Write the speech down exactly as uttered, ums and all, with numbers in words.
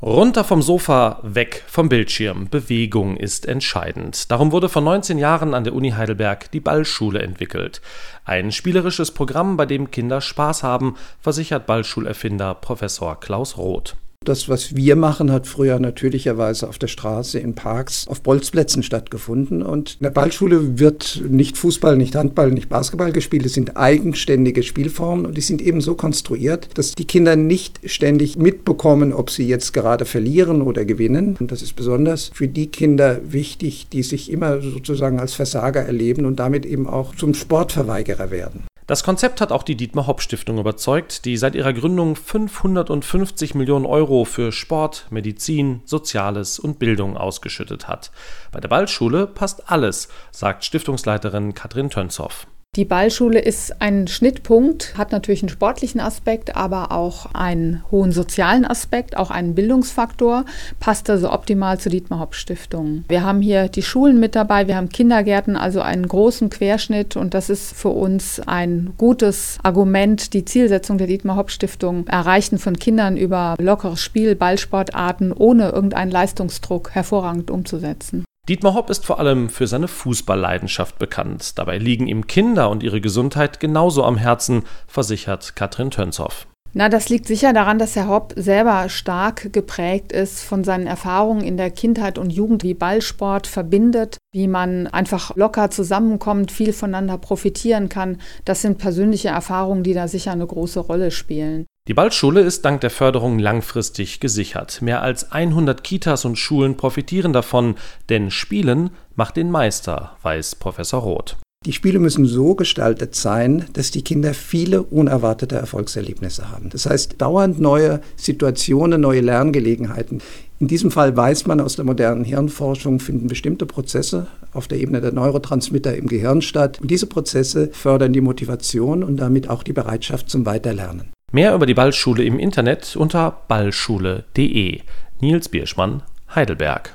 Runter vom Sofa, weg vom Bildschirm. Bewegung ist entscheidend. Darum wurde vor neunzehn Jahren an der Uni Heidelberg die Ballschule entwickelt. Ein spielerisches Programm, bei dem Kinder Spaß haben, versichert Ballschulerfinder Professor Klaus Roth. Das, was wir machen, hat früher natürlicherweise auf der Straße, in Parks, auf Bolzplätzen stattgefunden. Und in der Ballschule wird nicht Fußball, nicht Handball, nicht Basketball gespielt. Es sind eigenständige Spielformen und die sind eben so konstruiert, dass die Kinder nicht ständig mitbekommen, ob sie jetzt gerade verlieren oder gewinnen. Und das ist besonders für die Kinder wichtig, die sich immer sozusagen als Versager erleben und damit eben auch zum Sportverweigerer werden. Das Konzept hat auch die Dietmar-Hopp-Stiftung überzeugt, die seit ihrer Gründung fünfhundertfünfzig Millionen Euro für Sport, Medizin, Soziales und Bildung ausgeschüttet hat. Bei der Ballschule passt alles, sagt Stiftungsleiterin Katrin Tönshoff. Die Ballschule ist ein Schnittpunkt, hat natürlich einen sportlichen Aspekt, aber auch einen hohen sozialen Aspekt, auch einen Bildungsfaktor, passt also optimal zur Dietmar-Hopp-Stiftung. Wir haben hier die Schulen mit dabei, wir haben Kindergärten, also einen großen Querschnitt und das ist für uns ein gutes Argument, die Zielsetzung der Dietmar-Hopp-Stiftung, Erreichen von Kindern über lockeres Spiel, Ballsportarten ohne irgendeinen Leistungsdruck hervorragend umzusetzen. Dietmar Hopp ist vor allem für seine Fußballleidenschaft bekannt. Dabei liegen ihm Kinder und ihre Gesundheit genauso am Herzen, versichert Katrin Tönshoff. Na, das liegt sicher daran, dass Herr Hopp selber stark geprägt ist von seinen Erfahrungen in der Kindheit und Jugend, wie Ballsport verbindet, wie man einfach locker zusammenkommt, viel voneinander profitieren kann. Das sind persönliche Erfahrungen, die da sicher eine große Rolle spielen. Die Ballschule ist dank der Förderung langfristig gesichert. Mehr als hundert Kitas und Schulen profitieren davon, denn Spielen macht den Meister, weiß Professor Roth. Die Spiele müssen so gestaltet sein, dass die Kinder viele unerwartete Erfolgserlebnisse haben. Das heißt, dauernd neue Situationen, neue Lerngelegenheiten. In diesem Fall weiß man aus der modernen Hirnforschung, finden bestimmte Prozesse auf der Ebene der Neurotransmitter im Gehirn statt. Und diese Prozesse fördern die Motivation und damit auch die Bereitschaft zum Weiterlernen. Mehr über die Ballschule im Internet unter ballschule punkt de. Nils Bierschmann, Heidelberg.